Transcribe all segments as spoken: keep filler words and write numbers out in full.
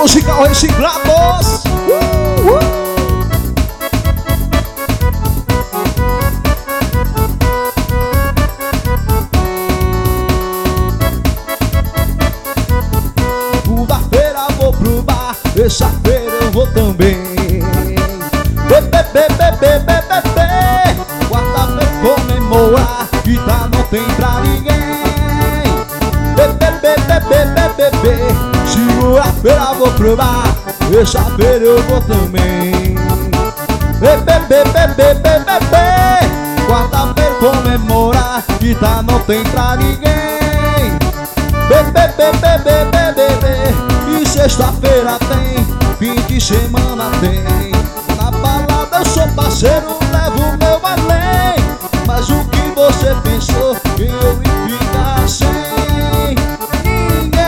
musical Reciclados. Uh, uh. Segunda-feira vou pro bar, terça-feira eu vou também. Bebê, bebê, bebê, bebê. Quarta-feira comemorar, que tá não tem pra ninguém. Bebê, bebê, bebê, bebê. Segunda-feira vou pro bar, terça-feira eu vou também. Bebê, bebê, bebê, bebê. Quarta-feira comemorar, que tá não tem pra ninguém. Bebê, bebê, bebê, bebê. E sexta-feira tem, fim de semana tem. Na balada eu sou parceiro, levo o meu além. Mas o que você pensou que eu ia ficar sem ninguém?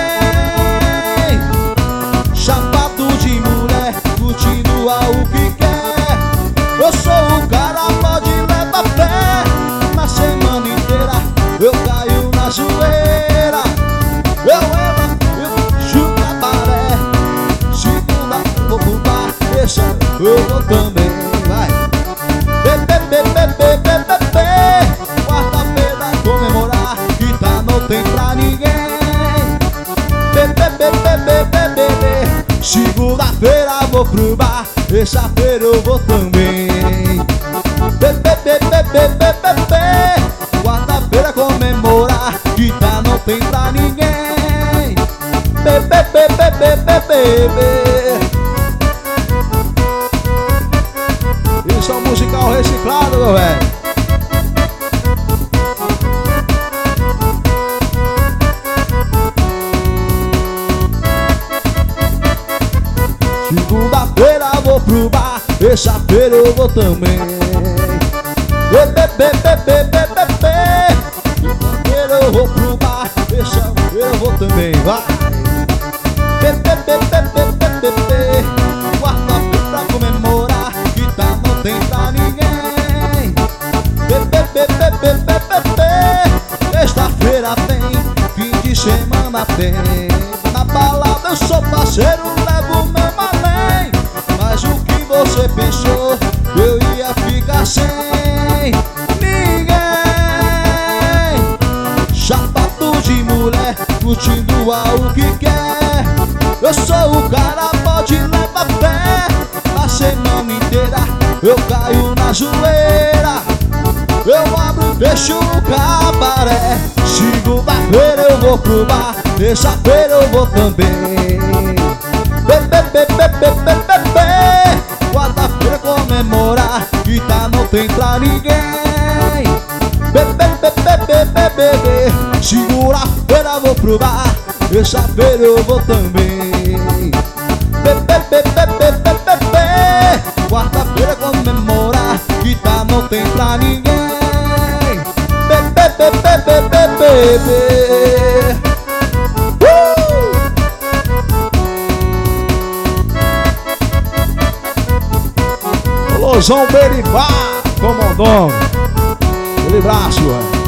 Chapado de mulher, continua o que quer. Eu sou o cara, pode levar fé. Na semana inteira eu caio na zoeira. Eu amo, eu chuto a maré. Segunda vou pro bar, terça eu vou também. Vai. Bebê, bebê, bebê, bebê. Quarta-feira comemorar, que tá não tem pra ninguém. Bebê, bebê, bebê, bebê. Segunda-feira vou pro bar, terça-feira eu vou também. Bebê, bebê, bebê, bebê. Quarta-feira comemorar, que tá não tem pra ninguém. Bebê, bebê, bebê, bebê. Isso é um musical reciclado, meu velho. Segunda-feira vou pro bar, terça-feira eu vou também. Bebê, bebê, bebê, bebê. Segunda-feira eu vou pro bar, terça-feira eu vou também. Vai. Bebê, bebê, bebê, bebê. Quarta-feira pra comemorar, que tá não tem pra ninguém. Bebê, bebê, bebê, bebê. Sexta-feira tem, fim de semana tem. Na balada eu sou parceiro, levo o meu além. Mas o que você pensou, eu ia ficar sem ninguém. Chapado de mulher, curtindo ao que quer. Eu sou o cara, pode levar fé. Na semana inteira eu caio na zoeira. Eu abro e fecho o cabaré. Segunda-feira eu vou pro bar, terça-feira eu vou também. Bebê, bebê, bebê, bebê. Quarta-feira comemorar, que tá não tem pra ninguém. Bebê, bebê, bebê, bebê. Segunda-feira vou pro bar, terça-feira eu vou também. Bebê, bebê, bebê, bebê. Quarta-feira comemorar, que tá não tem pra ninguém. Bebê, bebê, bebê, bebê. Uh! Losão Beribá, comandão. Aquele braço, velho.